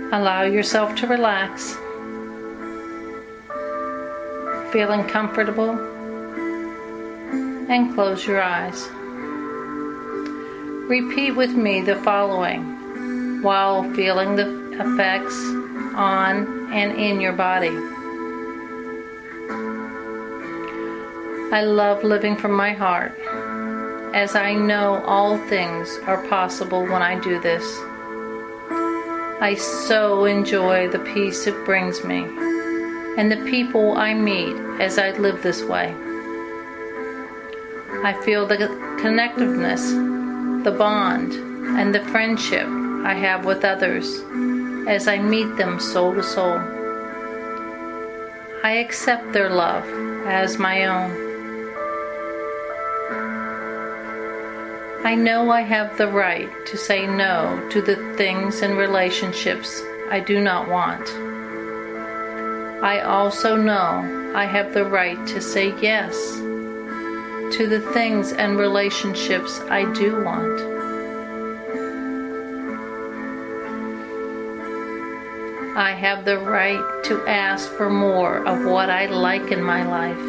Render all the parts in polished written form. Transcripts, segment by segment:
Allow yourself to relax, feeling comfortable, and close your eyes. Repeat with me the following while feeling the effects on and in your body. I love living from my heart, as I know all things are possible when I do this. I so enjoy the peace it brings me and the people I meet as I live this way. I feel the connectiveness, the bond, and the friendship I have with others as I meet them soul to soul. I accept their love as my own. I know I have the right to say no to the things and relationships I do not want. I also know I have the right to say yes to the things and relationships I do want. I have the right to ask for more of what I like in my life.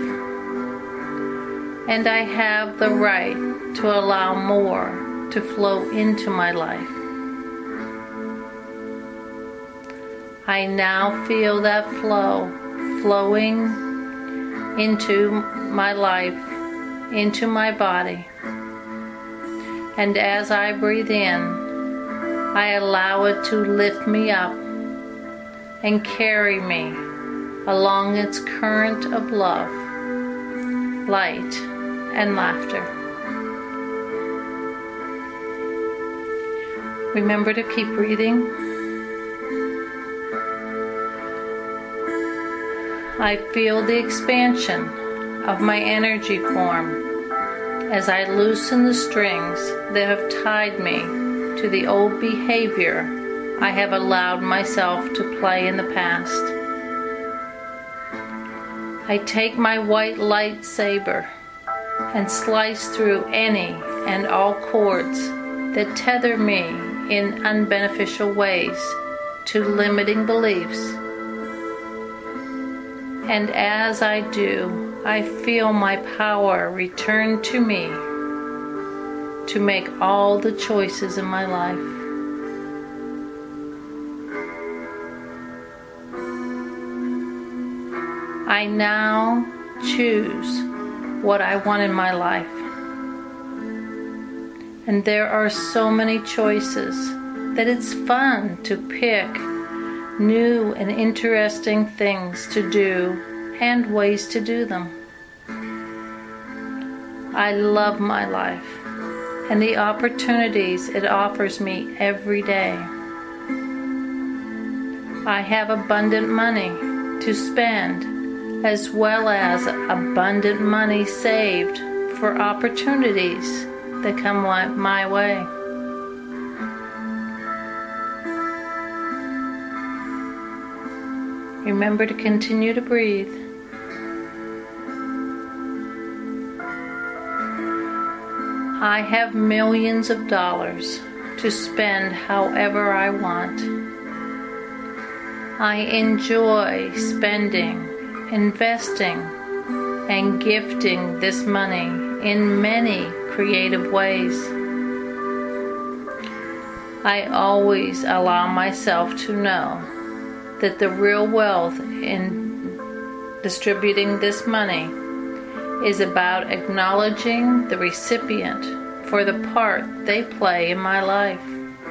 And I have the right to allow more to flow into my life. I now feel that flow flowing into my life, into my body. And as I breathe in, I allow it to lift me up and carry me along its current of love, light, and laughter. Remember to keep breathing. I feel the expansion of my energy form as I loosen the strings that have tied me to the old behavior I have allowed myself to play in the past. I take my white lightsaber and slice through any and all cords that tether me in unbeneficial ways to limiting beliefs. And as I do, I feel my power return to me to make all the choices in my life. I now choose what I want in my life. And there are so many choices that it's fun to pick new and interesting things to do and ways to do them. I love my life and the opportunities it offers me every day. I have abundant money to spend, as well as abundant money saved for opportunities that come my way. Remember to continue to breathe. I have millions of dollars to spend however I want. I enjoy spending, investing, and gifting this money in many creative ways. I always allow myself to know that the real wealth in distributing this money is about acknowledging the recipient for the part they play in my life.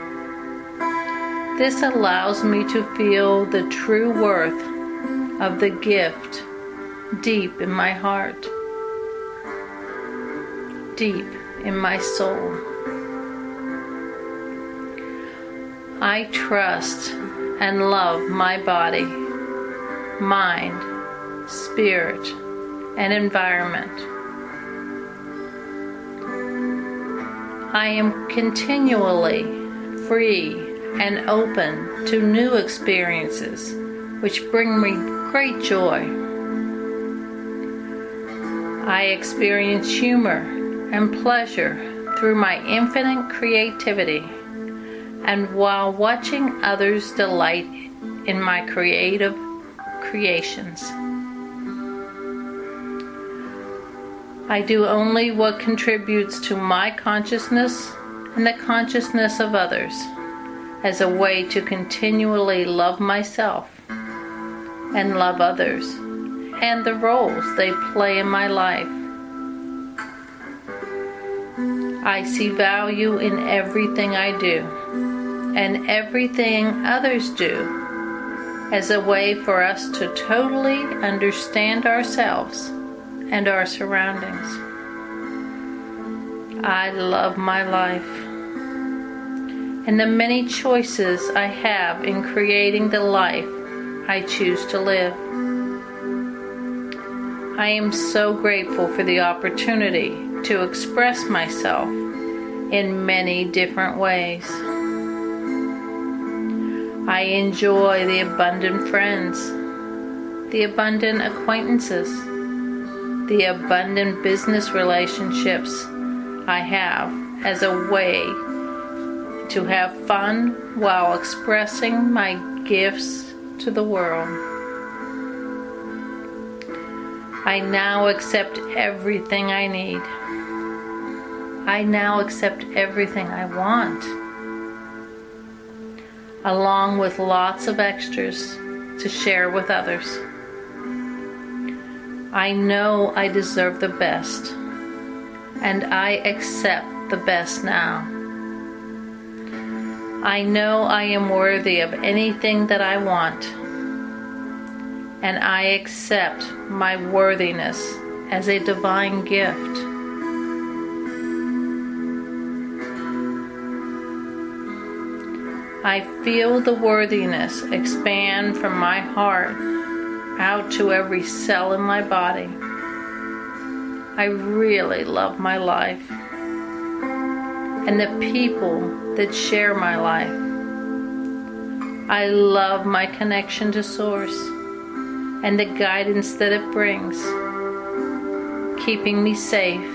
This allows me to feel the true worth of the gift deep in my heart, deep in my soul. I trust and love my body, mind, spirit, and environment. I am continually free and open to new experiences which bring me great joy. I experience humor and pleasure through my infinite creativity, and while watching others delight in my creative creations. I do only what contributes to my consciousness and the consciousness of others, as a way to continually love myself and love others and the roles they play in my life. I see value in everything I do and everything others do as a way for us to totally understand ourselves and our surroundings. I love my life and the many choices I have in creating the life I choose to live. I am so grateful for the opportunity to express myself in many different ways. I enjoy the abundant friends, the abundant acquaintances, the abundant business relationships I have as a way to have fun while expressing my gifts to the world. I now accept everything I need. I now accept everything I want, along with lots of extras to share with others. I know I deserve the best, and I accept the best now. I know I am worthy of anything that I want, and I accept my worthiness as a divine gift. I feel the worthiness expand from my heart out to every cell in my body. I really love my life and the people that share my life. I love my connection to Source and the guidance that it brings, keeping me safe,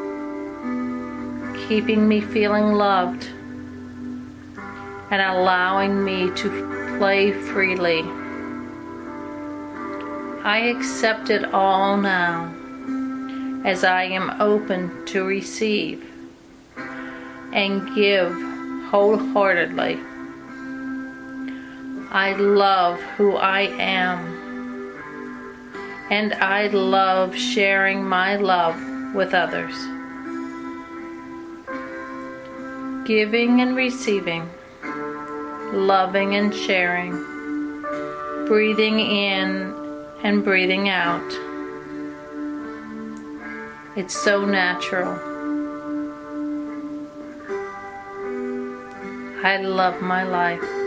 keeping me feeling loved, and allowing me to play freely. I accept it all now, as I am open to receive and give wholeheartedly. I love who I am, and I love sharing my love with others. Giving and receiving, loving and sharing, breathing in and breathing out. It's so natural. I love my life.